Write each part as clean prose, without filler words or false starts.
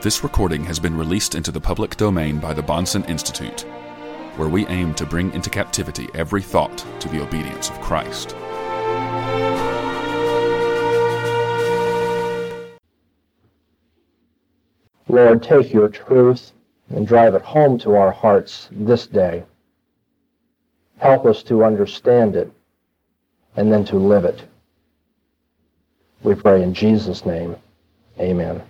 This recording has been released into the public domain by the Bahnsen Institute, where we aim to bring into captivity every thought to the obedience of Christ. Lord, take your truth and drive it home to our hearts this day. Help us to understand it and then to live it. We pray in Jesus' name. Amen.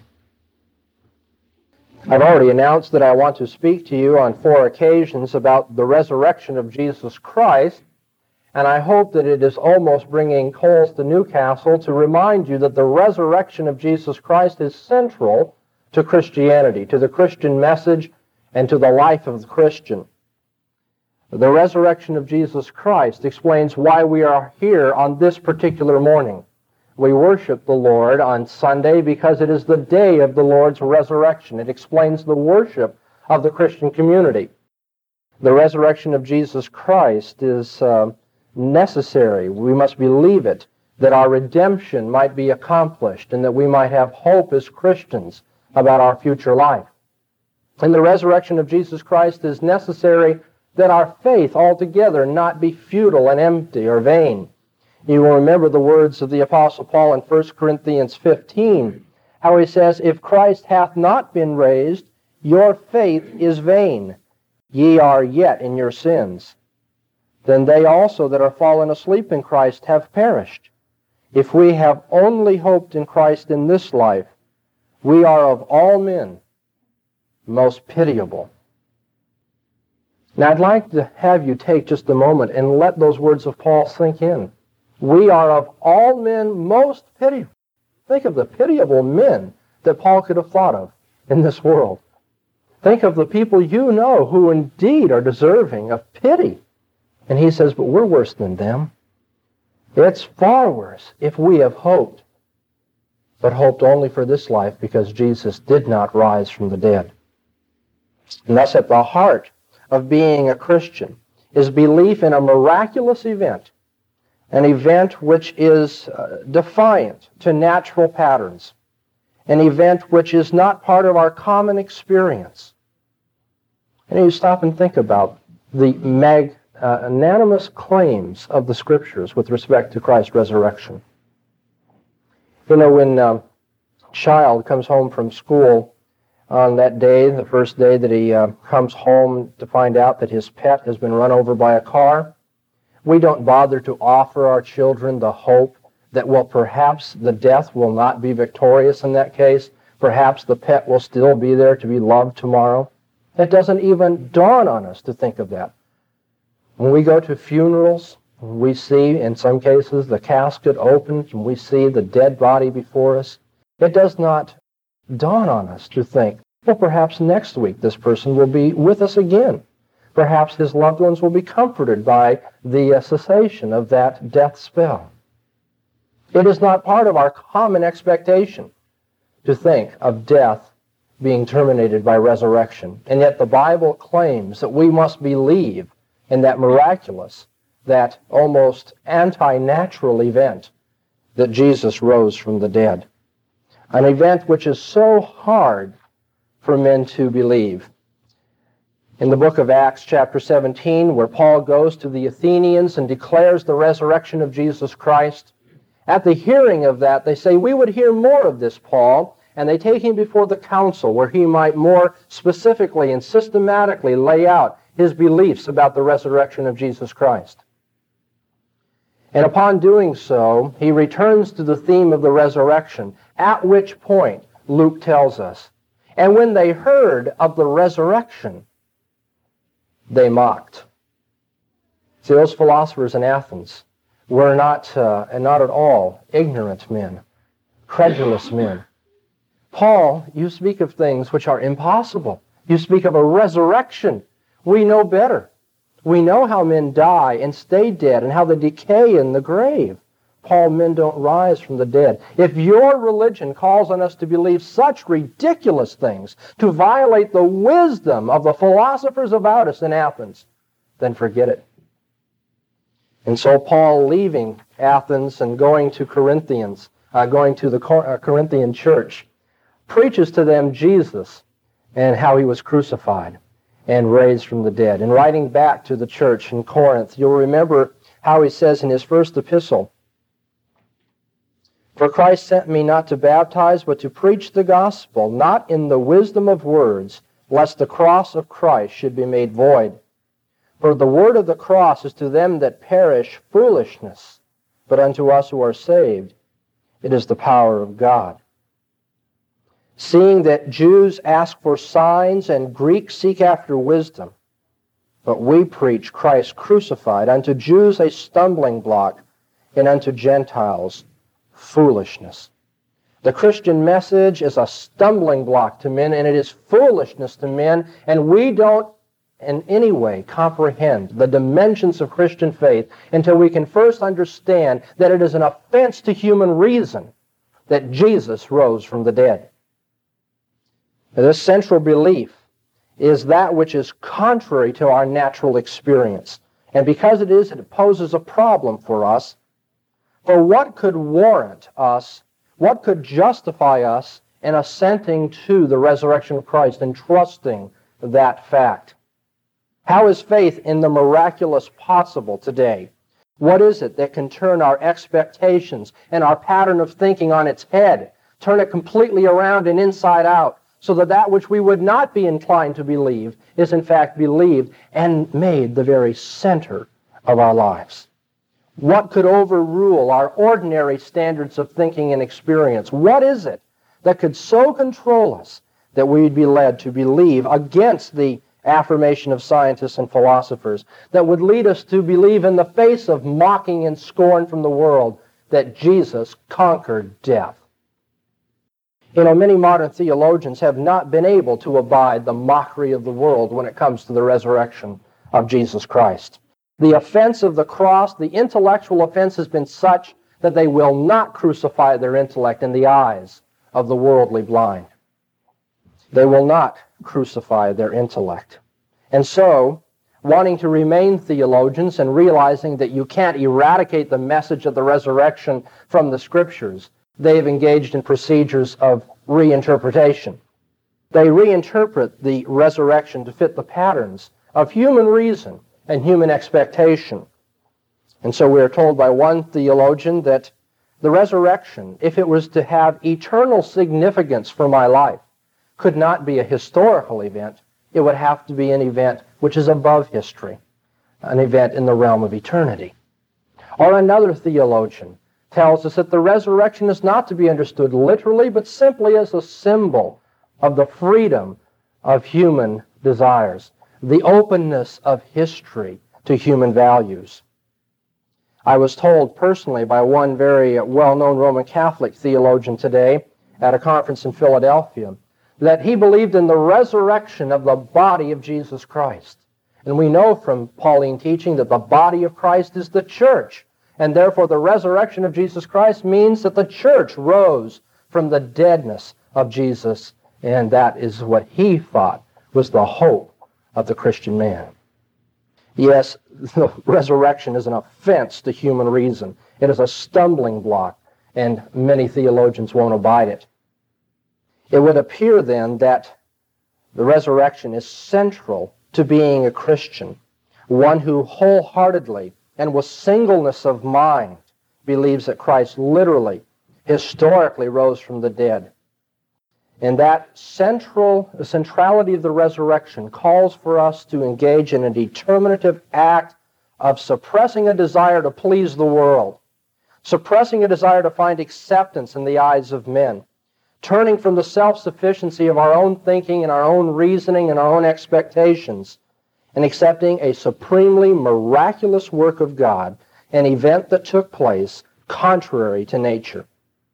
I've already announced that I want to speak to you on 4 occasions about the resurrection of Jesus Christ, and I hope that it is almost bringing coals to Newcastle to remind you that the resurrection of Jesus Christ is central to Christianity, to the Christian message, and to the life of the Christian. The resurrection of Jesus Christ explains why we are here on this particular morning. We worship the Lord on Sunday because it is the day of the Lord's resurrection. It explains the worship of the Christian community. The resurrection of Jesus Christ is necessary. We must believe it, that our redemption might be accomplished and that we might have hope as Christians about our future life. And the resurrection of Jesus Christ is necessary that our faith altogether not be futile and empty or vain. You will remember the words of the Apostle Paul in 1 Corinthians 15, how he says, "If Christ hath not been raised, your faith is vain. Ye are yet in your sins. Then they also that are fallen asleep in Christ have perished. If we have only hoped in Christ in this life, we are of all men most pitiable." Now I'd like to have you take just a moment and let those words of Paul sink in. We are of all men most pitiable. Think of the pitiable men that Paul could have thought of in this world. Think of the people you know who indeed are deserving of pity. And he says, but we're worse than them. It's far worse if we have hoped, but hoped only for this life because Jesus did not rise from the dead. And thus at the heart of being a Christian is belief in a miraculous event, an event which is defiant to natural patterns, an event which is not part of our common experience. And you stop and think about the magnanimous claims of the Scriptures with respect to Christ's resurrection. You know, when a child comes home from school on that day, the first day that he comes home to find out that his pet has been run over by a car, we don't bother to offer our children the hope that, well, perhaps the death will not be victorious in that case. Perhaps the pet will still be there to be loved tomorrow. It doesn't even dawn on us to think of that. When we go to funerals, we see, in some cases, the casket opened, and we see the dead body before us. It does not dawn on us to think, well, perhaps next week this person will be with us again. Perhaps his loved ones will be comforted by the cessation of that death spell. It is not part of our common expectation to think of death being terminated by resurrection. And yet the Bible claims that we must believe in that miraculous, that almost anti-natural event that Jesus rose from the dead. An event which is so hard for men to believe. In the book of Acts, chapter 17, where Paul goes to the Athenians and declares the resurrection of Jesus Christ, at the hearing of that, they say, we would hear more of this, Paul, and they take him before the council where he might more specifically and systematically lay out his beliefs about the resurrection of Jesus Christ. And upon doing so, he returns to the theme of the resurrection, at which point, Luke tells us, and when they heard of the resurrection, they mocked. See, those philosophers in Athens were not at all ignorant men, credulous men. Paul, you speak of things which are impossible. You speak of a resurrection. We know better. We know how men die and stay dead and how they decay in the grave. Paul, men don't rise from the dead. If your religion calls on us to believe such ridiculous things, to violate the wisdom of the philosophers about us in Athens, then forget it. And so Paul, leaving Athens and going to the Corinthian church, preaches to them Jesus and how he was crucified and raised from the dead. And writing back to the church in Corinth, you'll remember how he says in his first epistle, "For Christ sent me not to baptize, but to preach the gospel, not in the wisdom of words, lest the cross of Christ should be made void. For the word of the cross is to them that perish foolishness, but unto us who are saved, it is the power of God. Seeing that Jews ask for signs and Greeks seek after wisdom, but we preach Christ crucified, unto Jews a stumbling block, and unto Gentiles foolishness." The Christian message is a stumbling block to men, and it is foolishness to men, and we don't in any way comprehend the dimensions of Christian faith until we can first understand that it is an offense to human reason that Jesus rose from the dead. Now, this central belief is that which is contrary to our natural experience. And because it is, it poses a problem for us. For what could warrant us, what could justify us in assenting to the resurrection of Christ and trusting that fact? How is faith in the miraculous possible today? What is it that can turn our expectations and our pattern of thinking on its head, turn it completely around and inside out, so that that which we would not be inclined to believe is in fact believed and made the very center of our lives? What could overrule our ordinary standards of thinking and experience? What is it that could so control us that we'd be led to believe against the affirmation of scientists and philosophers, that would lead us to believe in the face of mocking and scorn from the world that Jesus conquered death? You know, many modern theologians have not been able to abide the mockery of the world when it comes to the resurrection of Jesus Christ. The offense of the cross, the intellectual offense, has been such that they will not crucify their intellect in the eyes of the worldly blind. They will not crucify their intellect. And so, wanting to remain theologians and realizing that you can't eradicate the message of the resurrection from the Scriptures, they've engaged in procedures of reinterpretation. They reinterpret the resurrection to fit the patterns of human reason and human expectation. And so we are told by one theologian that the resurrection, if it was to have eternal significance for my life, could not be a historical event. It would have to be an event which is above history, an event in the realm of eternity. Or another theologian tells us that the resurrection is not to be understood literally, but simply as a symbol of the freedom of human desires, the openness of history to human values. I was told personally by one very well-known Roman Catholic theologian today at a conference in Philadelphia that he believed in the resurrection of the body of Jesus Christ. And we know from Pauline teaching that the body of Christ is the church. And therefore the resurrection of Jesus Christ means that the church rose from the deadness of Jesus. And that is what he thought was the hope of the Christian man. Yes, the resurrection is an offense to human reason. It is a stumbling block, and many theologians won't abide it. It would appear then that the resurrection is central to being a Christian, one who wholeheartedly and with singleness of mind believes that Christ literally, historically rose from the dead. And that centrality of the resurrection calls for us to engage in a determinative act of suppressing a desire to please the world, suppressing a desire to find acceptance in the eyes of men, turning from the self-sufficiency of our own thinking and our own reasoning and our own expectations, and accepting a supremely miraculous work of God, an event that took place contrary to nature.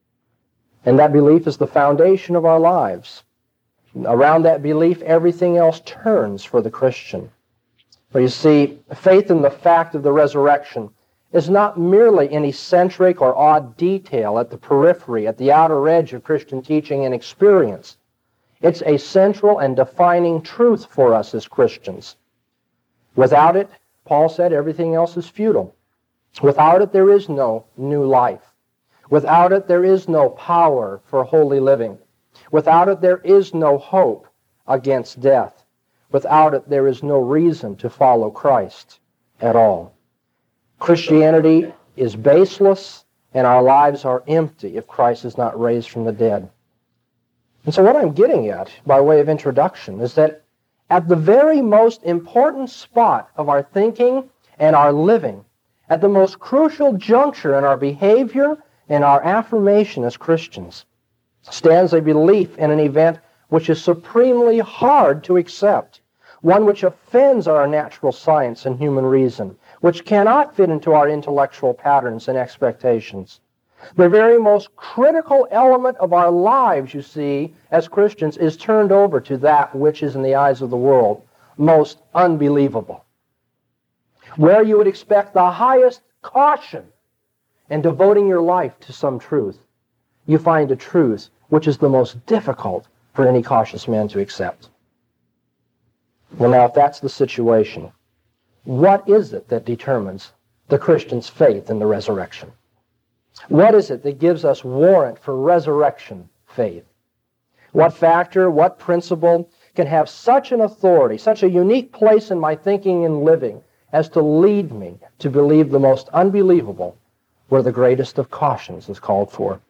And that belief is the foundation of our lives. Around that belief, everything else turns for the Christian. But you see, faith in the fact of the resurrection is not merely an eccentric or odd detail at the periphery, at the outer edge of Christian teaching and experience. It's a central and defining truth for us as Christians. Without it, Paul said, everything else is futile. Without it, there is no new life. Without it, there is no power for holy living. Without it, there is no hope against death. Without it, there is no reason to follow Christ at all. Christianity is baseless, and our lives are empty if Christ is not raised from the dead. And so what I'm getting at, by way of introduction, is that at the very most important spot of our thinking and our living, at the most crucial juncture in our behavior and our affirmation as Christians, stands a belief in an event which is supremely hard to accept, one which offends our natural science and human reason, which cannot fit into our intellectual patterns and expectations. The very most critical element of our lives, you see, as Christians, is turned over to that which is in the eyes of the world most unbelievable. Where you would expect the highest caution in devoting your life to some truth, you find a truth which is the most difficult for any cautious man to accept. Well, now, if that's the situation, what is it that determines the Christian's faith in the resurrection? What is it that gives us warrant for resurrection faith? What factor, what principle can have such an authority, such a unique place in my thinking and living as to lead me to believe the most unbelievable where the greatest of cautions is called for?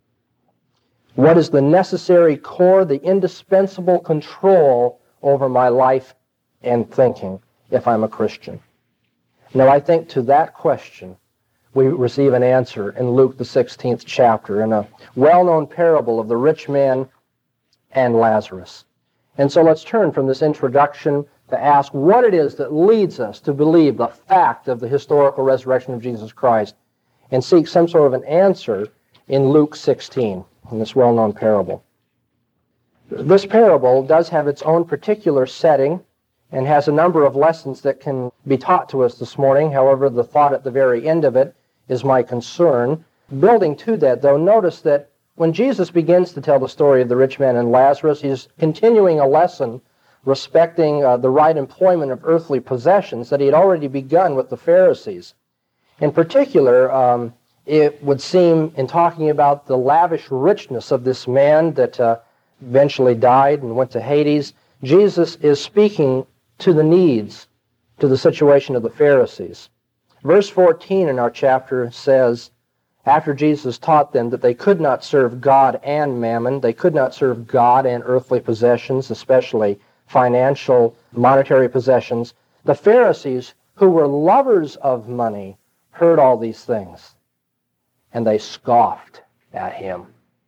What is the necessary core, the indispensable control over my life and thinking if I'm a Christian? Now, I think to that question, we receive an answer in Luke, the 16th chapter, in a well-known parable of the rich man and Lazarus. And so let's turn from this introduction to ask what it is that leads us to believe the fact of the historical resurrection of Jesus Christ and seek some sort of an answer in Luke 16, in this well-known parable. This parable does have its own particular setting and has a number of lessons that can be taught to us this morning. However, the thought at the very end of it is my concern. Building to that, though, notice that when Jesus begins to tell the story of the rich man and Lazarus, he's continuing a lesson respecting the right employment of earthly possessions that he had already begun with the Pharisees. In particular, it would seem, in talking about the lavish richness of this man that eventually died and went to Hades, Jesus is speaking to the needs, to the situation of the Pharisees. Verse 14 in our chapter says, after Jesus taught them that they could not serve God and mammon, they could not serve God and earthly possessions, especially financial, monetary possessions, the Pharisees, who were lovers of money, heard all these things, and they scoffed at him.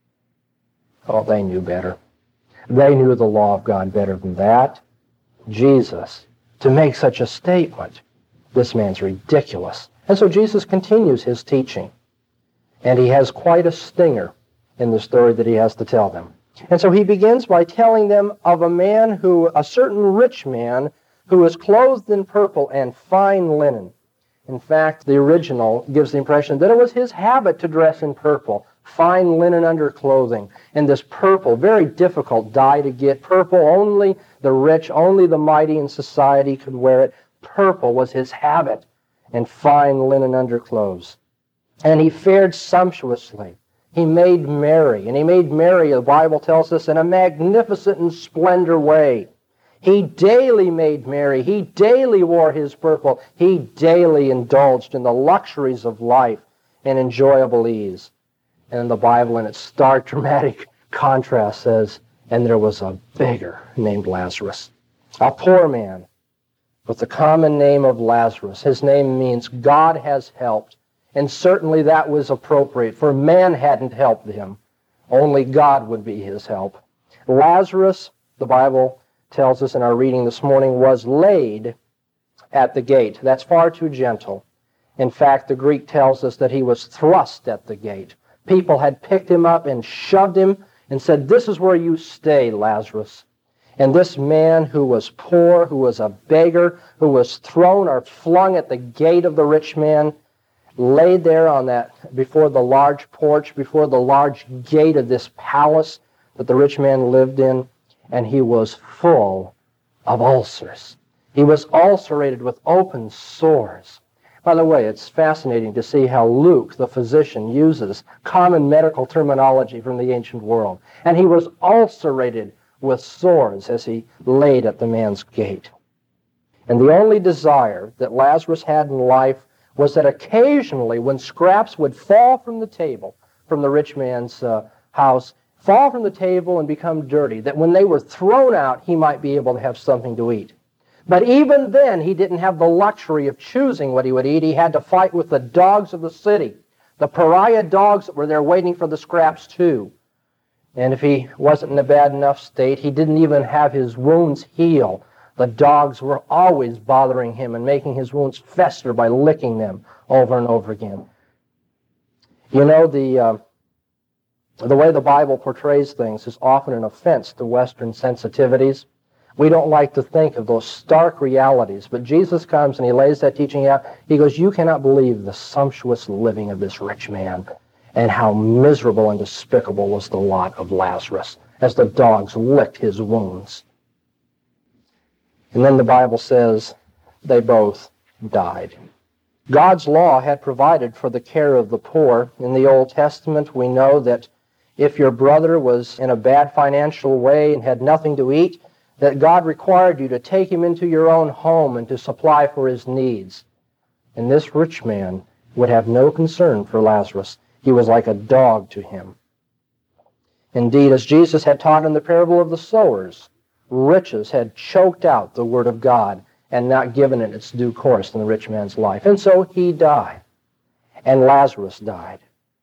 Oh, they knew better. They knew the law of God better than that. Jesus, to make such a statement, this man's ridiculous. And so Jesus continues his teaching. And he has quite a stinger in the story that he has to tell them. And so he begins by telling them of a certain rich man who is clothed in purple and fine linen. In fact, the original gives the impression that it was his habit to dress in purple, fine linen underclothing, and this purple, very difficult dye to get. Purple, only the rich, only the mighty in society could wear it. Purple was his habit, and fine linen underclothes. And he fared sumptuously. He made merry, and he made merry, the Bible tells us, in a magnificent and splendor way. He daily made merry. He daily wore his purple. He daily indulged in the luxuries of life and enjoyable ease. And the Bible, in its stark, dramatic contrast, says, and there was a beggar named Lazarus, a poor man with the common name of Lazarus. His name means God has helped. And certainly that was appropriate, for man hadn't helped him. Only God would be his help. Lazarus, the Bible tells us in our reading this morning, was laid at the gate. That's far too gentle. In fact, the Greek tells us that he was thrust at the gate. People had picked him up and shoved him and said, "This is where you stay, Lazarus." And this man who was poor, who was a beggar, who was thrown or flung at the gate of the rich man, laid there before the large porch, before the large gate of this palace that the rich man lived in, and he was full of ulcers. He was ulcerated with open sores. By the way, it's fascinating to see how Luke, the physician, uses common medical terminology from the ancient world. And he was ulcerated with sores as he laid at the man's gate. And the only desire that Lazarus had in life was that occasionally, when scraps would fall from the table, from the rich man's house, fall from the table and become dirty, that when they were thrown out, he might be able to have something to eat. But even then, he didn't have the luxury of choosing what he would eat. He had to fight with the dogs of the city, the pariah dogs that were there waiting for the scraps too. And if he wasn't in a bad enough state, he didn't even have his wounds heal. The dogs were always bothering him and making his wounds fester by licking them over and over again. You know, the way the Bible portrays things is often an offense to Western sensitivities. We don't like to think of those stark realities, but Jesus comes and he lays that teaching out. He goes, you cannot believe the sumptuous living of this rich man and how miserable and despicable was the lot of Lazarus as the dogs licked his wounds. And then the Bible says they both died. God's law had provided for the care of the poor. In the Old Testament, we know that if your brother was in a bad financial way and had nothing to eat, that God required you to take him into your own home and to supply for his needs. And this rich man would have no concern for Lazarus. He was like a dog to him. Indeed, as Jesus had taught in the parable of the sowers, riches had choked out the word of God and not given it its due course in the rich man's life. And so he died, and Lazarus died.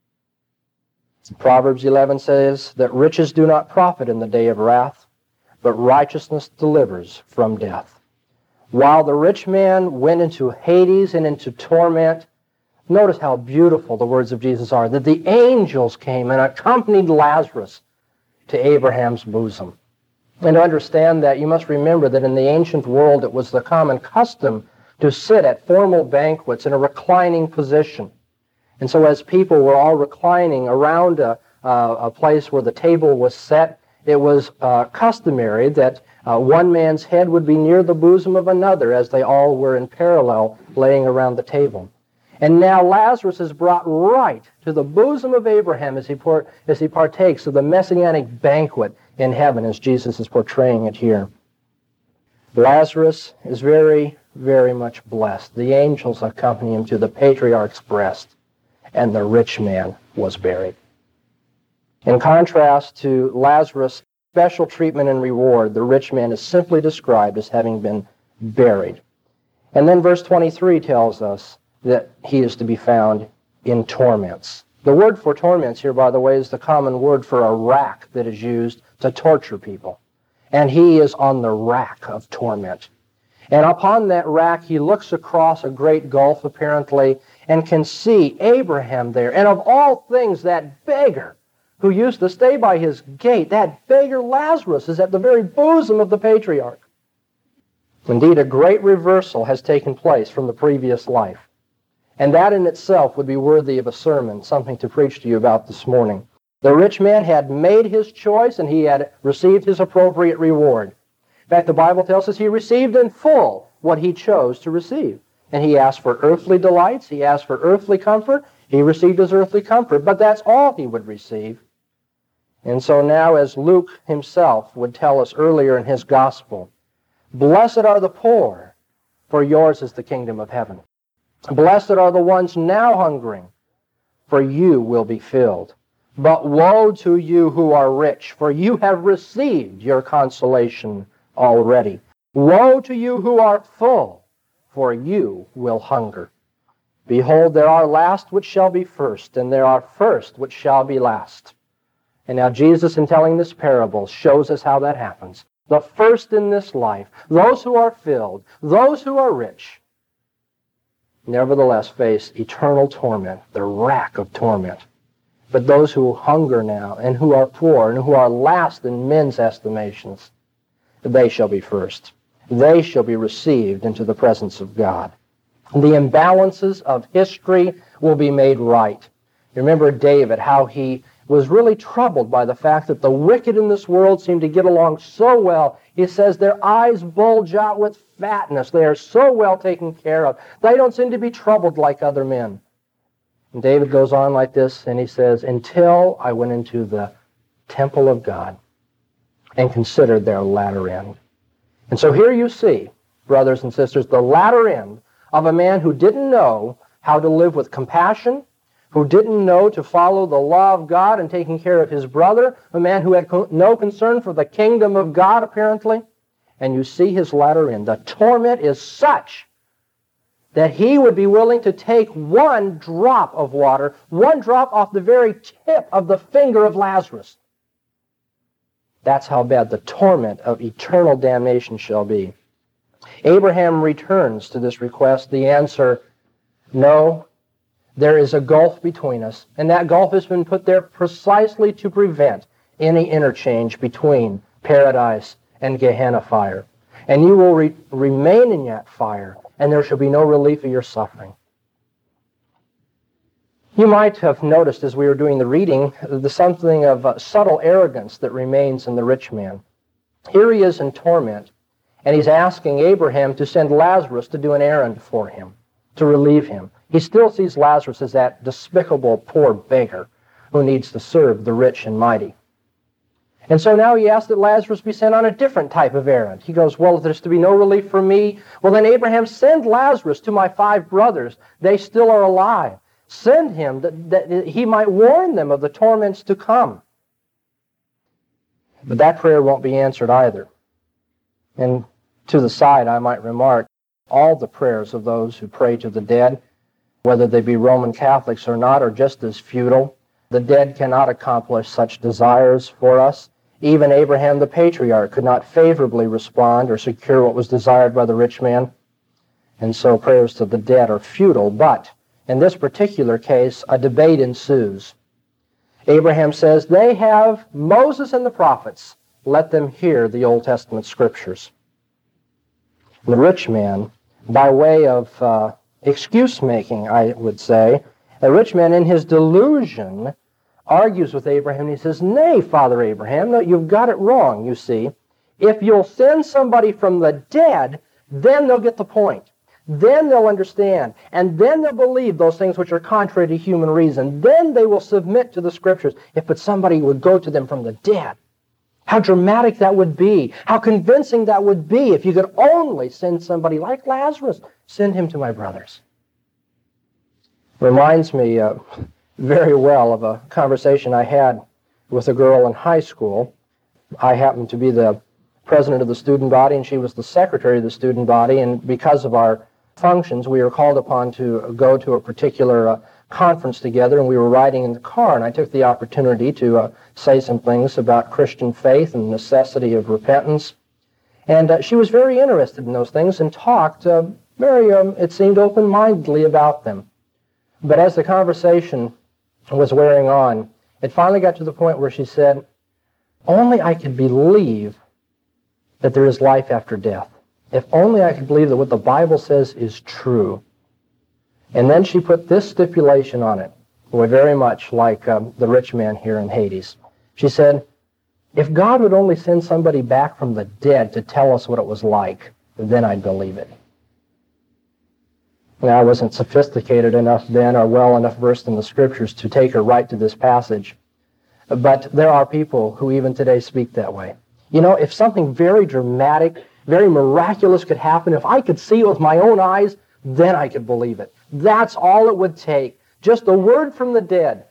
Proverbs 11 says that riches do not profit in the day of wrath, but righteousness delivers from death. While the rich man went into Hades and into torment, notice how beautiful the words of Jesus are, that the angels came and accompanied Lazarus to Abraham's bosom. And to understand that, you must remember that in the ancient world it was the common custom to sit at formal banquets in a reclining position. And so as people were all reclining around a place where the table was set, it was customary that one man's head would be near the bosom of another as they all were in parallel laying around the table. And now Lazarus is brought right to the bosom of Abraham as he partakes of the messianic banquet in heaven, as Jesus is portraying it here. Lazarus is very, very much blessed. The angels accompany him to the patriarch's breast, and the rich man was buried. In contrast to Lazarus' special treatment and reward, the rich man is simply described as having been buried. And then verse 23 tells us that he is to be found in torments. The word for torments here, by the way, is the common word for a rack that is used to torture people. And he is on the rack of torment. And upon that rack, he looks across a great gulf, apparently, and can see Abraham there. And of all things, that beggar who used to stay by his gate, that beggar Lazarus is at the very bosom of the patriarch. Indeed, a great reversal has taken place from the previous life. And that in itself would be worthy of a sermon, something to preach to you about this morning. The rich man had made his choice, and he had received his appropriate reward. In fact, the Bible tells us he received in full what he chose to receive. And he asked for earthly delights, he asked for earthly comfort, he received his earthly comfort, but that's all he would receive. And so now, as Luke himself would tell us earlier in his gospel, blessed are the poor, for yours is the kingdom of heaven. Blessed are the ones now hungering, for you will be filled. But woe to you who are rich, for you have received your consolation already. Woe to you who are full, for you will hunger. Behold, there are last which shall be first, and there are first which shall be last. And now Jesus, in telling this parable, shows us how that happens. The first in this life, those who are filled, those who are rich, nevertheless face eternal torment, the rack of torment. But those who hunger now, and who are poor, and who are last in men's estimations, they shall be first. They shall be received into the presence of God. The imbalances of history will be made right. Remember David, how he was really troubled by the fact that the wicked in this world seemed to get along so well, He says their eyes bulge out with fatness. They are so well taken care of. They don't seem to be troubled like other men. And David goes on like this, and he says, until I went into the temple of God and considered their latter end. And so here you see, brothers and sisters, the latter end of a man who didn't know how to live with compassion, who didn't know to follow the law of God and taking care of his brother, a man who had no concern for the kingdom of God, apparently. And you see his latter end. The torment is such that he would be willing to take one drop of water, one drop off the very tip of the finger of Lazarus. That's how bad the torment of eternal damnation shall be. Abraham returns to this request. The answer, no, there is a gulf between us, and that gulf has been put there precisely to prevent any interchange between paradise and Gehenna fire. And you will remain in that fire, and there shall be no relief of your suffering. You might have noticed as we were doing the reading, something of subtle arrogance that remains in the rich man. Here he is in torment, and he's asking Abraham to send Lazarus to do an errand for him, to relieve him. He still sees Lazarus as that despicable poor beggar who needs to serve the rich and mighty. And so now he asks that Lazarus be sent on a different type of errand. He goes, well, if there's to be no relief for me, well then Abraham, send Lazarus to my 5 brothers. They still are alive. Send him that he might warn them of the torments to come. But that prayer won't be answered either. And to the side, I might remark, all the prayers of those who pray to the dead, whether they be Roman Catholics or not, are just as futile. The dead cannot accomplish such desires for us. Even Abraham the patriarch could not favorably respond or secure what was desired by the rich man. And so prayers to the dead are futile. But in this particular case, a debate ensues. Abraham says, they have Moses and the prophets. Let them hear the Old Testament scriptures. The rich man, by way of excuse-making, I would say, the rich man in his delusion argues with Abraham. He says, nay, Father Abraham, no, you've got it wrong, you see. If you'll send somebody from the dead, then they'll get the point. Then they'll understand. And then they'll believe those things which are contrary to human reason. Then they will submit to the scriptures. If but somebody would go to them from the dead. How dramatic that would be. How convincing that would be if you could only send somebody like Lazarus. Send him to my brothers. Reminds me very well of a conversation I had with a girl in high school. I happened to be the president of the student body, and she was the secretary of the student body, and because of our functions, we were called upon to go to a particular conference together, and we were riding in the car, and I took the opportunity to say some things about Christian faith and the necessity of repentance. And she was very interested in those things and talked very, it seemed, open-mindedly about them. But as the conversation was wearing on, it finally got to the point where she said, only I could believe that there is life after death. If only I could believe that what the Bible says is true. And then she put this stipulation on it, very much like the rich man here in Hades. She said, if God would only send somebody back from the dead to tell us what it was like, then I'd believe it. Now, I wasn't sophisticated enough then or well enough versed in the scriptures to take her right to this passage. But there are people who even today speak that way. You know, if something very dramatic, very miraculous could happen, if I could see it with my own eyes, then I could believe it. That's all it would take. Just a word from the dead.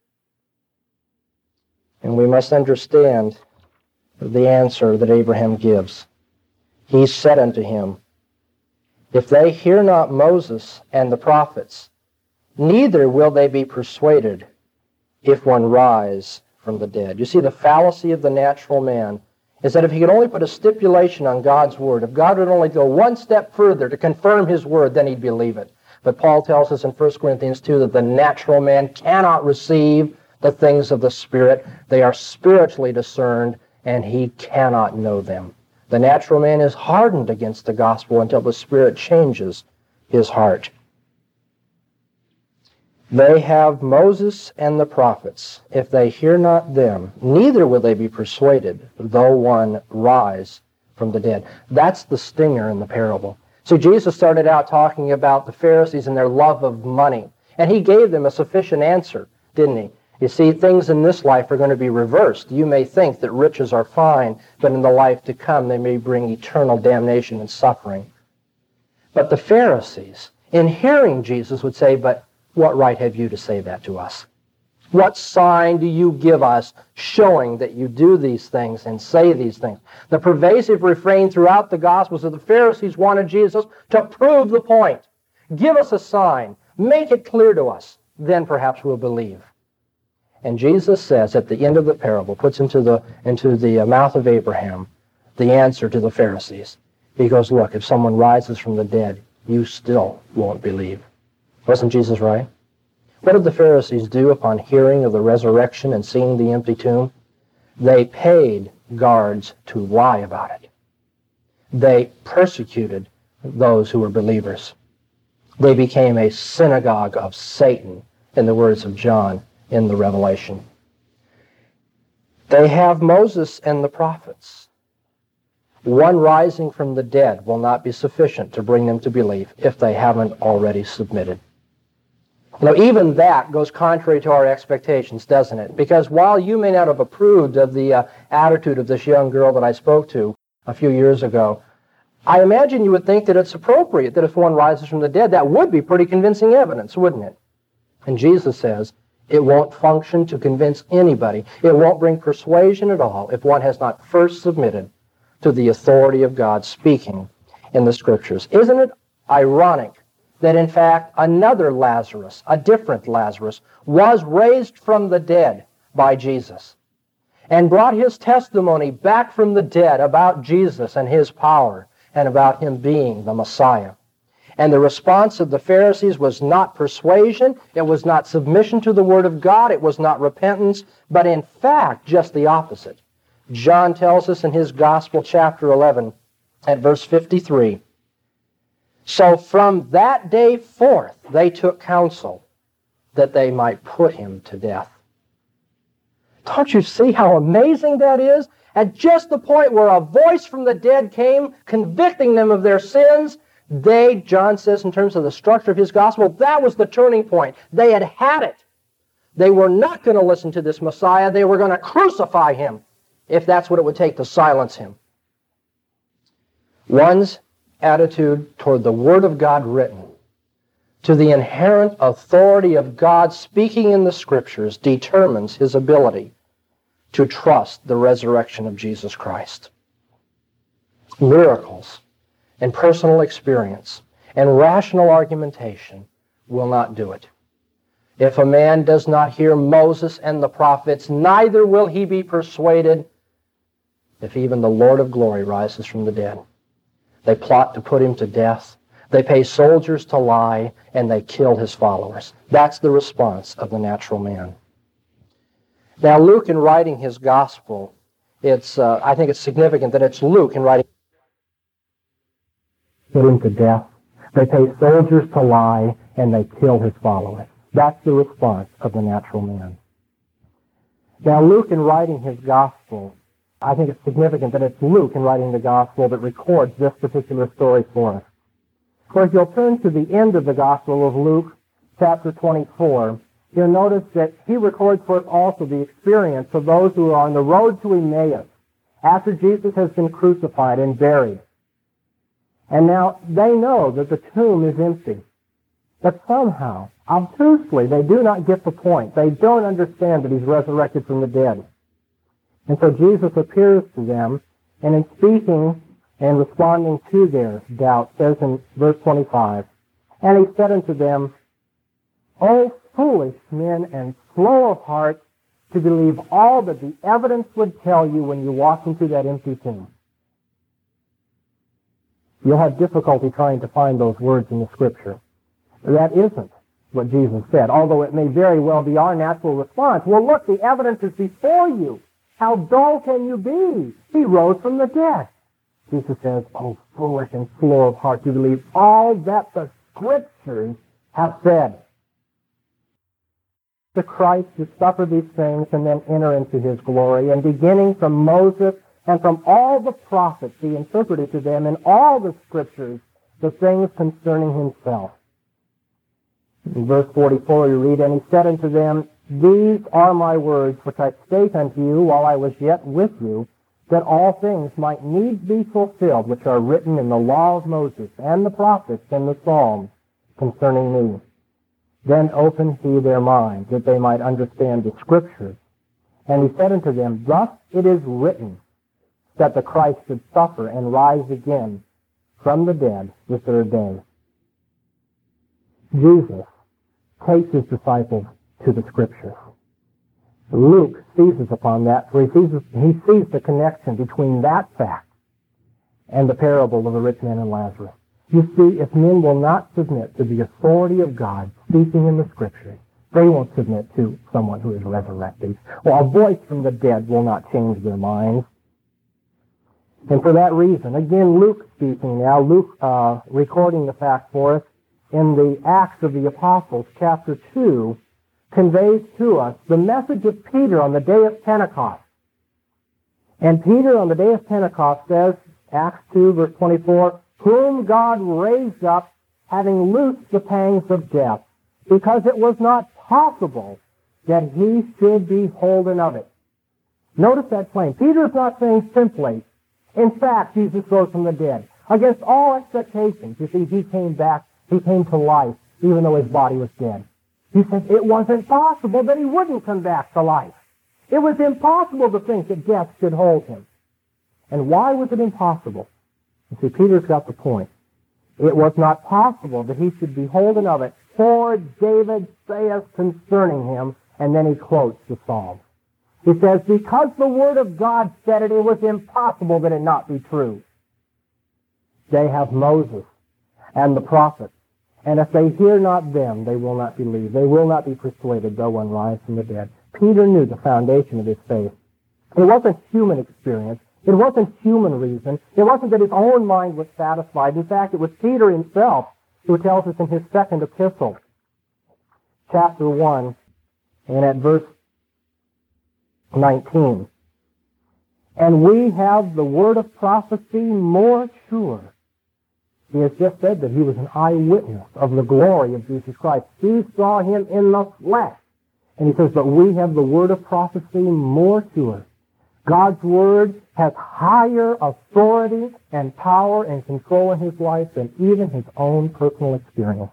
And we must understand the answer that Abraham gives. He said unto him, if they hear not Moses and the prophets, neither will they be persuaded if one rise from the dead. You see, the fallacy of the natural man is that if he could only put a stipulation on God's word, if God would only go one step further to confirm his word, then he'd believe it. But Paul tells us in 1 Corinthians 2 that the natural man cannot receive the things of the Spirit. They are spiritually discerned, and he cannot know them. The natural man is hardened against the gospel until the Spirit changes his heart. They have Moses and the prophets. If they hear not them, neither will they be persuaded, though one rise from the dead. That's the stinger in the parable. So Jesus started out talking about the Pharisees and their love of money. And he gave them a sufficient answer, didn't he? You see, things in this life are going to be reversed. You may think that riches are fine, but in the life to come they may bring eternal damnation and suffering. But the Pharisees, in hearing Jesus, would say, but what right have you to say that to us? What sign do you give us showing that you do these things and say these things? The pervasive refrain throughout the Gospels of the Pharisees wanted Jesus to prove the point. Give us a sign. Make it clear to us. Then perhaps we'll believe. And Jesus says at the end of the parable, puts into the mouth of Abraham the answer to the Pharisees. He goes, look, if someone rises from the dead, you still won't believe. Wasn't Jesus right? What did the Pharisees do upon hearing of the resurrection and seeing the empty tomb? They paid guards to lie about it. They persecuted those who were believers. They became a synagogue of Satan, in the words of John in the Revelation. They have Moses and the prophets. One rising from the dead will not be sufficient to bring them to belief if they haven't already submitted. Now, even that goes contrary to our expectations, doesn't it? Because while you may not have approved of the attitude of this young girl that I spoke to a few years ago, I imagine you would think that it's appropriate that if one rises from the dead, that would be pretty convincing evidence, wouldn't it? And Jesus says it won't function to convince anybody. It won't bring persuasion at all if one has not first submitted to the authority of God speaking in the Scriptures. Isn't it ironic that in fact another Lazarus, a different Lazarus, was raised from the dead by Jesus and brought his testimony back from the dead about Jesus and his power and about him being the Messiah? And the response of the Pharisees was not persuasion, it was not submission to the Word of God, it was not repentance, but in fact just the opposite. John tells us in his Gospel, chapter 11, at verse 53, so from that day forth they took counsel that they might put him to death. Don't you see how amazing that is? At just the point where a voice from the dead came, convicting them of their sins, John says in terms of the structure of his gospel, that was the turning point. They had had it. They were not going to listen to this Messiah. They were going to crucify him, if that's what it would take to silence him. One's attitude toward the Word of God written, to the inherent authority of God speaking in the Scriptures, determines his ability to trust the resurrection of Jesus Christ. Miracles and personal experience and rational argumentation will not do it. If a man does not hear Moses and the prophets, neither will he be persuaded if even the Lord of glory rises from the dead. They plot to put him to death. They pay soldiers to lie, and they kill his followers. That's the response of the natural man. Now, Luke, in writing his gospel, I think it's significant that it's Luke in writing, put him to death. They pay soldiers to lie, and they kill his followers. That's the response of the natural man. Now, Luke, in writing his gospel, I think it's significant that it's Luke, in writing the gospel, that records this particular story for us. Of course, you'll turn to the end of the Gospel of Luke, chapter 24. You'll notice that he records for us also the experience of those who are on the road to Emmaus after Jesus has been crucified and buried. And now they know that the tomb is empty. But somehow, obtusely, they do not get the point. They don't understand that he's resurrected from the dead. And so Jesus appears to them, and in speaking and responding to their doubt, says in verse 25, and he said unto them, O foolish men and slow of heart to believe all that the evidence would tell you when you walk into that empty tomb. You'll have difficulty trying to find those words in the Scripture. That isn't what Jesus said, although it may very well be our natural response. Well, look, the evidence is before you. How dull can you be? He rose from the dead. Jesus says, oh, foolish and slow of heart to believe all that the Scriptures have said. The Christ to suffer these things and then enter into his glory. And beginning from Moses and from all the prophets he interpreted to them in all the Scriptures the things concerning himself. In verse 44 you read, And he said unto them, These are my words which I spake unto you while I was yet with you, that all things might needs be fulfilled which are written in the law of Moses and the prophets and the Psalms concerning me. Then opened he their minds, that they might understand the Scriptures. And he said unto them, Thus it is written, that the Christ should suffer and rise again from the dead the third day. Jesus takes his disciples to the Scriptures. Luke seizes upon that, for he sees the connection between that fact and the parable of the rich man and Lazarus. You see, if men will not submit to the authority of God speaking in the Scriptures, they won't submit to someone who is resurrected. Well, a voice from the dead will not change their minds. And for that reason, again, Luke speaking now, Luke recording the fact for us in the Acts of the Apostles, chapter 2, conveys to us the message of Peter on the day of Pentecost. And Peter on the day of Pentecost says, Acts 2, verse 24, Whom God raised up, having loosed the pangs of death, because it was not possible that he should be holden of it. Notice that plain. Peter is not saying simply, in fact, Jesus rose from the dead. Against all expectations, you see, he came back, he came to life, even though his body was dead. He said it wasn't possible that he wouldn't come back to life. It was impossible to think that death should hold him. And why was it impossible? You see, Peter's got the point. It was not possible that he should be holden of it, for David saith concerning him, and then he quotes the Psalm. He says, because the Word of God said it, it was impossible that it not be true. They have Moses and the prophets, and if they hear not them, they will not believe. They will not be persuaded, though one rise from the dead. Peter knew the foundation of his faith. It wasn't human experience. It wasn't human reason. It wasn't that his own mind was satisfied. In fact, it was Peter himself who tells us in his second epistle, chapter 1, and at verse 19. And we have the word of prophecy more sure. He has just said that he was an eyewitness of the glory of Jesus Christ. He saw him in the flesh. And he says, but we have the word of prophecy more sure. God's word has higher authority and power and control in his life than even his own personal experience.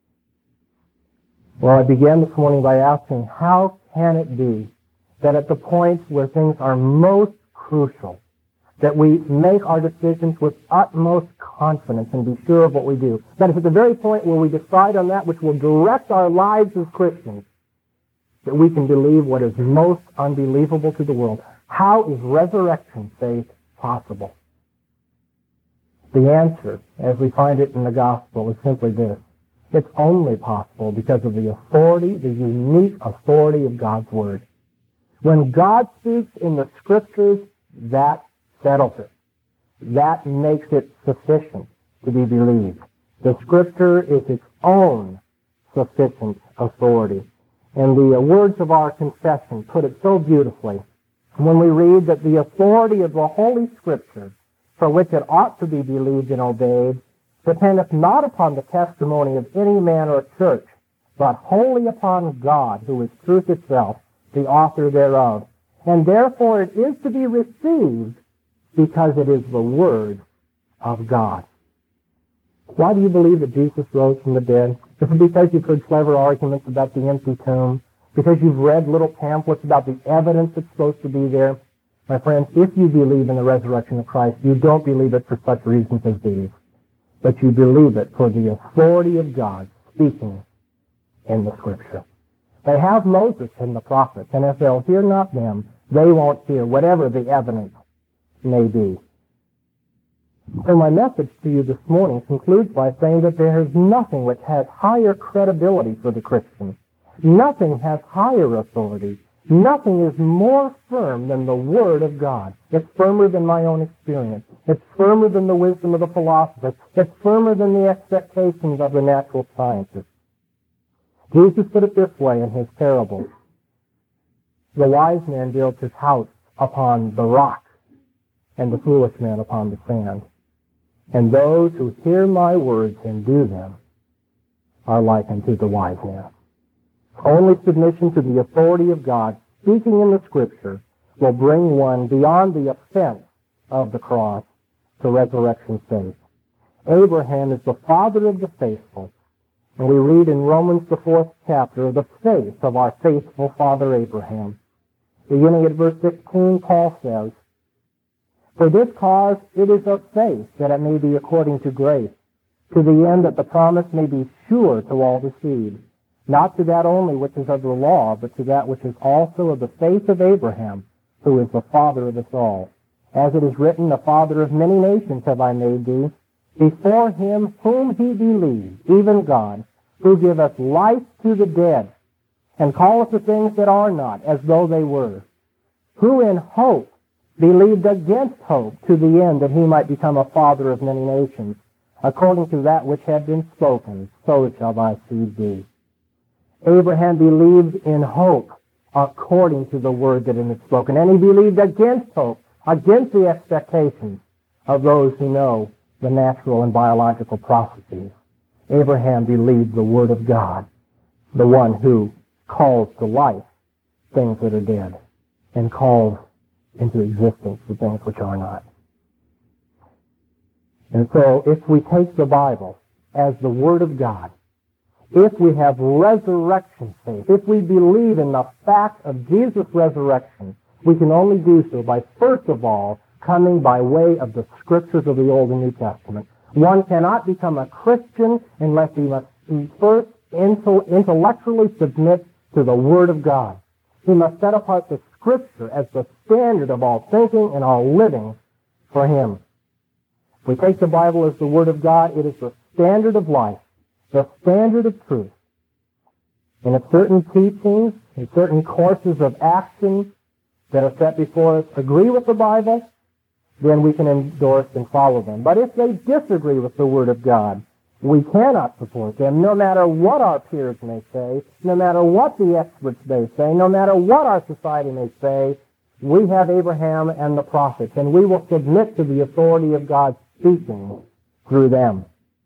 Well, I began this morning by asking, how can it be that at the point where things are most crucial, that we make our decisions with utmost confidence and be sure of what we do? That is at the very point where we decide on that which will direct our lives as Christians, that we can believe what is most unbelievable to the world. How is resurrection faith possible? The answer, as we find it in the gospel, is simply this. It's only possible because of the authority, the unique authority of God's Word. When God speaks in the Scriptures, that settles it. That makes it sufficient to be believed. The Scripture is its own sufficient authority. And the words of our confession put it so beautifully when we read that the authority of the Holy Scripture, for which it ought to be believed and obeyed, dependeth not upon the testimony of any man or church, but wholly upon God, who is truth itself, the author thereof. And therefore it is to be received because it is the Word of God. Why do you believe that Jesus rose from the dead? Is it because you've heard clever arguments about the empty tomb? Because you've read little pamphlets about the evidence that's supposed to be there? My friends, if you believe in the resurrection of Christ, you don't believe it for such reasons as these, but you believe it for the authority of God speaking in the Scripture. They have Moses and the prophets, and if they'll hear not them, they won't hear whatever the evidence may be. So my message to you this morning concludes by saying that there is nothing which has higher credibility for the Christian. Nothing has higher authority. Nothing is more firm than the Word of God. It's firmer than my own experience. It's firmer than the wisdom of the philosophers. It's firmer than the expectations of the natural scientists. Jesus put it this way in his parable. The wise man built his house upon the rock. and the foolish man upon the sand. And those who hear my words and do them are like unto the wise man. Only submission to the authority of God, speaking in the Scripture, will bring one beyond the offense of the cross to resurrection faith. Abraham is the father of the faithful, and we read in Romans the 4th chapter of the faith of our faithful father Abraham. Beginning at verse 16, Paul says, "For this cause it is of faith that it may be according to grace, to the end that the promise may be sure to all the seed, not to that only which is of the law, but to that which is also of the faith of Abraham, who is the father of us all. As it is written, the father of many nations have I made thee, before him whom he believed, even God, who giveth life to the dead, and calleth the things that are not as though they were, who in hope believed against hope, to the end that he might become a father of many nations, according to that which had been spoken, so shall thy seed be." Abraham believed in hope according to the word that had been spoken, and he believed against hope, against the expectations of those who know the natural and biological processes. Abraham believed the word of God, the one who calls to life things that are dead and calls into existence the things which are not. And so if we take the Bible as the Word of God, if we have resurrection faith, if we believe in the fact of Jesus' resurrection, we can only do so by, first of all, coming by way of the Scriptures of the Old and New Testament. One cannot become a Christian unless he must first intellectually submit to the Word of God. He must set apart the Scripture as the standard of all thinking and all living for him. If we take the Bible as the Word of God, it is the standard of life, the standard of truth. And if certain teachings and certain courses of action that are set before us agree with the Bible, then we can endorse and follow them. But if they disagree with the Word of God, we cannot support them, no matter what our peers may say, no matter what the experts may say, no matter what our society may say. We have Abraham and the prophets, and we will submit to the authority of God speaking through them.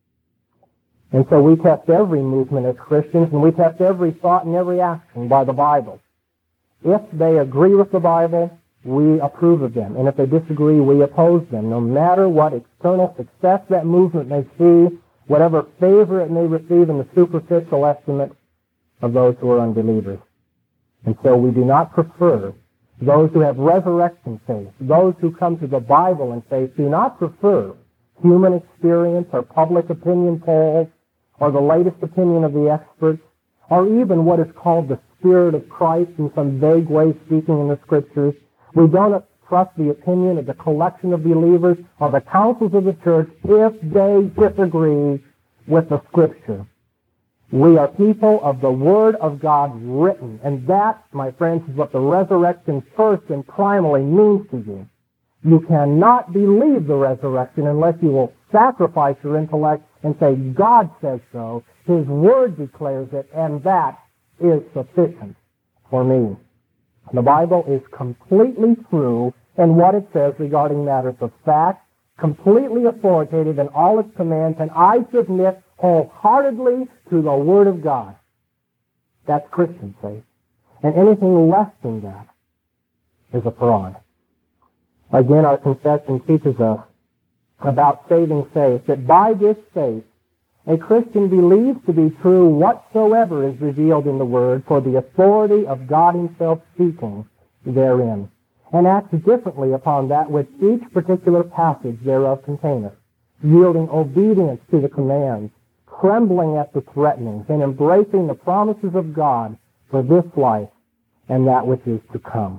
And so we test every movement as Christians, and we test every thought and every action by the Bible. If they agree with the Bible, we approve of them. And if they disagree, we oppose them, no matter what external success that movement may see, whatever favor it may receive in the superficial estimate of those who are unbelievers. And so we do not prefer those who have resurrection faith, those who come to the Bible in faith, do not prefer human experience or public opinion polls or the latest opinion of the experts or even what is called the Spirit of Christ in some vague way speaking in the Scriptures. We don't trust the opinion of the collection of believers or the councils of the church if they disagree with the Scripture. We are people of the Word of God written, and that, my friends, is what the resurrection first and primarily means to you. You cannot believe the resurrection unless you will sacrifice your intellect and say, God says so, His Word declares it, and that is sufficient for me. The Bible is completely true in what it says regarding matters of fact, completely authoritative in all its commands, and I submit wholeheartedly to the Word of God. That's Christian faith. And anything less than that is a fraud. Again, our confession teaches us about saving faith, that by this faith, a Christian believes to be true whatsoever is revealed in the Word for the authority of God Himself speaking therein, and acts differently upon that which each particular passage thereof containeth, yielding obedience to the commands, trembling at the threatenings, and embracing the promises of God for this life and that which is to come.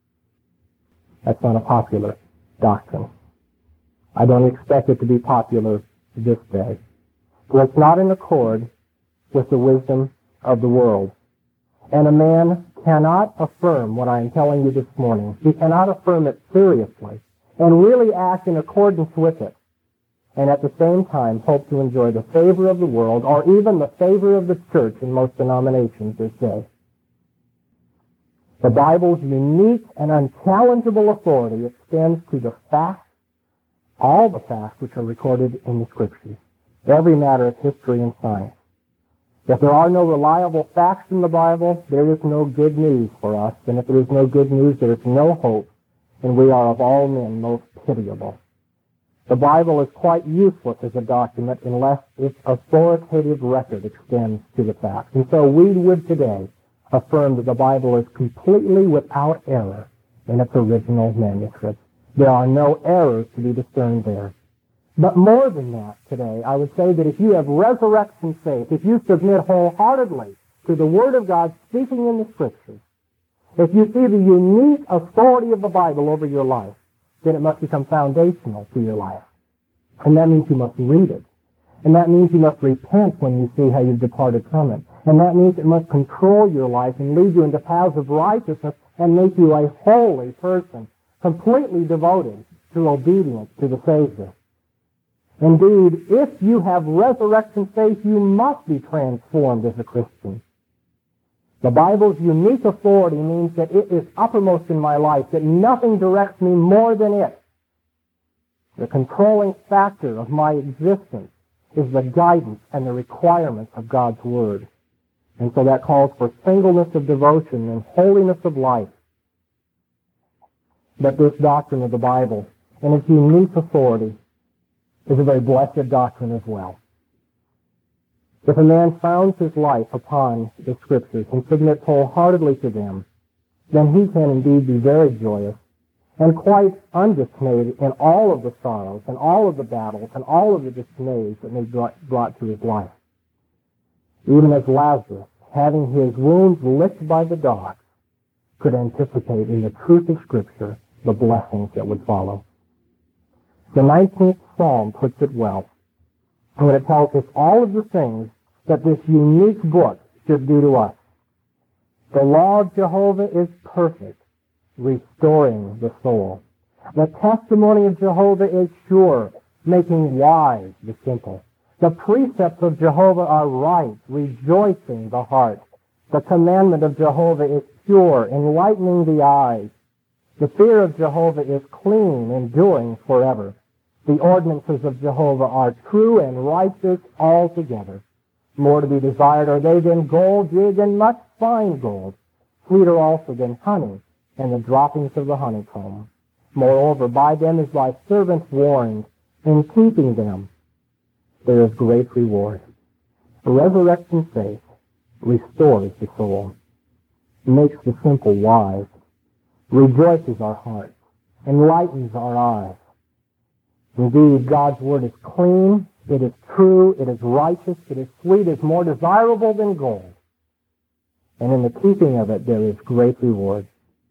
That's not a popular doctrine. I don't expect it to be popular this day. For it's not in accord with the wisdom of the world. And a man cannot affirm what I am telling you this morning. He cannot affirm it seriously and really act in accordance with it, and at the same time hope to enjoy the favor of the world or even the favor of the church in most denominations this day. The Bible's unique and unchallengeable authority extends to the facts, all the facts which are recorded in the Scriptures, every matter of history and science. If there are no reliable facts in the Bible, there is no good news for us. And if there is no good news, there is no hope, and we are of all men most pitiable. The Bible is quite useless as a document unless its authoritative record extends to the facts. And so we would today affirm that the Bible is completely without error in its original manuscript. There are no errors to be discerned there. But more than that today, I would say that if you have resurrection faith, if you submit wholeheartedly to the Word of God speaking in the Scriptures, if you see the unique authority of the Bible over your life, then it must become foundational to your life. And that means you must read it. And that means you must repent when you see how you've departed from it. And that means it must control your life and lead you into paths of righteousness and make you a holy person, completely devoted to obedience to the Savior. Indeed, if you have resurrection faith, you must be transformed as a Christian. The Bible's unique authority means that it is uppermost in my life, that nothing directs me more than it. The controlling factor of my existence is the guidance and the requirements of God's Word. And so that calls for singleness of devotion and holiness of life. But this doctrine of the Bible and its unique authority is a very blessed doctrine as well. If a man founds his life upon the Scriptures and submits wholeheartedly to them, then he can indeed be very joyous and quite undismayed in all of the sorrows and all of the battles and all of the dismays that may be brought to his life. Even as Lazarus, having his wounds licked by the dogs, could anticipate in the truth of Scripture the blessings that would follow. The 19th Psalm puts it well when it tells us all of the things that this unique book should do to us. The law of Jehovah is perfect, restoring the soul. The testimony of Jehovah is sure, making wise the simple. The precepts of Jehovah are right, rejoicing the heart. The commandment of Jehovah is pure, enlightening the eyes. The fear of Jehovah is clean, enduring forever. The ordinances of Jehovah are true and righteous altogether. More to be desired are they than gold, yea, than much fine gold, sweeter also than honey, and the droppings of the honeycomb. Moreover, by them is thy servant warned. In keeping them, there is great reward. Resurrection faith restores the soul, makes the simple wise, rejoices our hearts, enlightens our eyes. Indeed, God's Word is clean, it is true, it is righteous, it is sweet, it is more desirable than gold. And in the keeping of it, there is great reward.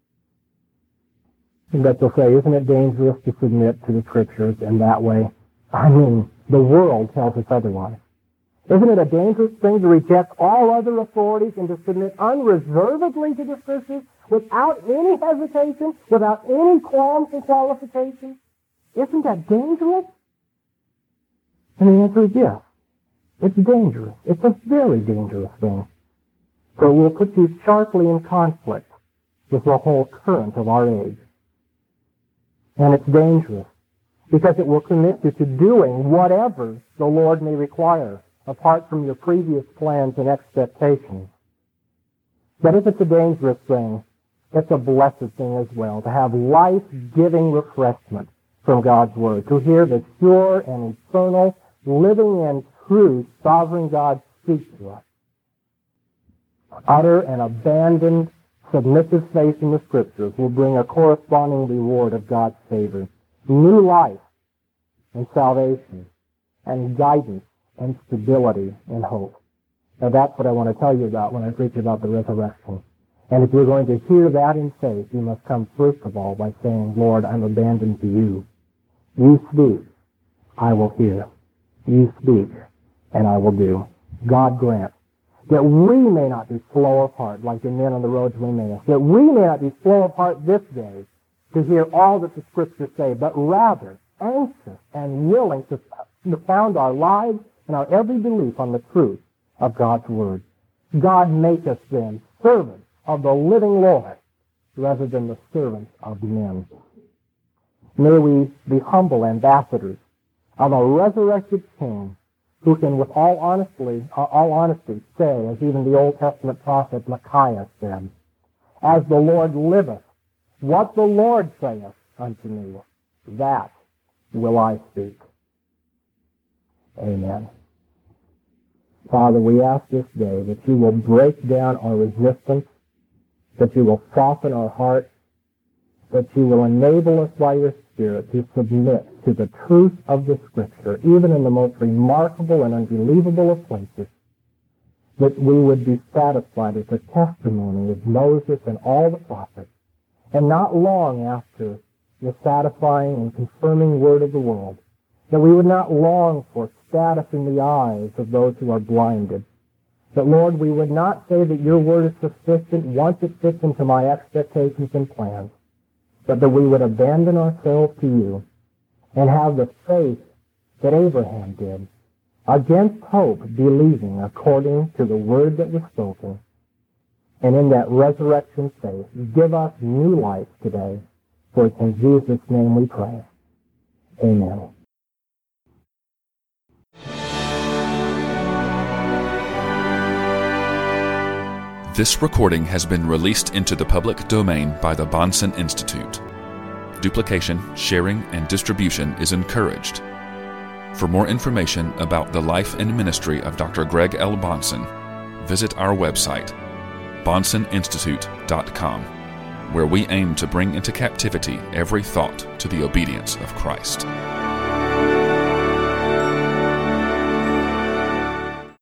And that you'll say, isn't it dangerous to submit to the Scriptures in that way? I mean, the world tells us otherwise. Isn't it a dangerous thing to reject all other authorities and to submit unreservedly to the Scriptures without any hesitation, without any qualms and qualifications? Isn't that dangerous? And the answer is yes. It's dangerous. It's a very dangerous thing. So it will put you sharply in conflict with the whole current of our age. And it's dangerous because it will commit you to doing whatever the Lord may require, apart from your previous plans and expectations. But if it's a dangerous thing, it's a blessed thing as well, to have life-giving refreshment from God's Word, to hear the pure and eternal, living and true sovereign God speak to us. Utter and abandoned, submissive faith in the Scriptures will bring a corresponding reward of God's favor, new life and salvation, and guidance and stability and hope. Now that's what I want to tell you about when I preach about the resurrection. And if you're going to hear that in faith, you must come first of all by saying, Lord, I'm abandoned to you. You speak, I will hear. You speak, and I will do. God grant that we may not be slow of heart like the men on the road to Emmaus, that we may not be slow of heart this day to hear all that the Scriptures say, but rather anxious and willing to found our lives and our every belief on the truth of God's Word. God make us then servants of the living Lord, rather than the servants of men. May we be humble ambassadors of a resurrected King who can with all honesty say, as even the Old Testament prophet Micaiah said, "As the Lord liveth, what the Lord saith unto me, that will I speak." Amen. Father, we ask this day that you will break down our resistance, that you will soften our hearts, that you will enable us by your Spirit to submit to the truth of the Scripture, even in the most remarkable and unbelievable of places, that we would be satisfied with the testimony of Moses and all the prophets, and not long after the satisfying and confirming word of the world, that we would not long for status in the eyes of those who are blinded, that, Lord, we would not say that your word is sufficient once it fits into my expectations and plans, but that we would abandon ourselves to you and have the faith that Abraham did, against hope, believing according to the word that was spoken. And in that resurrection faith, give us new life today. For it's in Jesus' name we pray. Amen. This recording has been released into the public domain by the Bahnsen Institute. Duplication, sharing, and distribution is encouraged. For more information about the life and ministry of Dr. Greg L. Bahnsen, visit our website, BahnsenInstitute.com, where we aim to bring into captivity every thought to the obedience of Christ.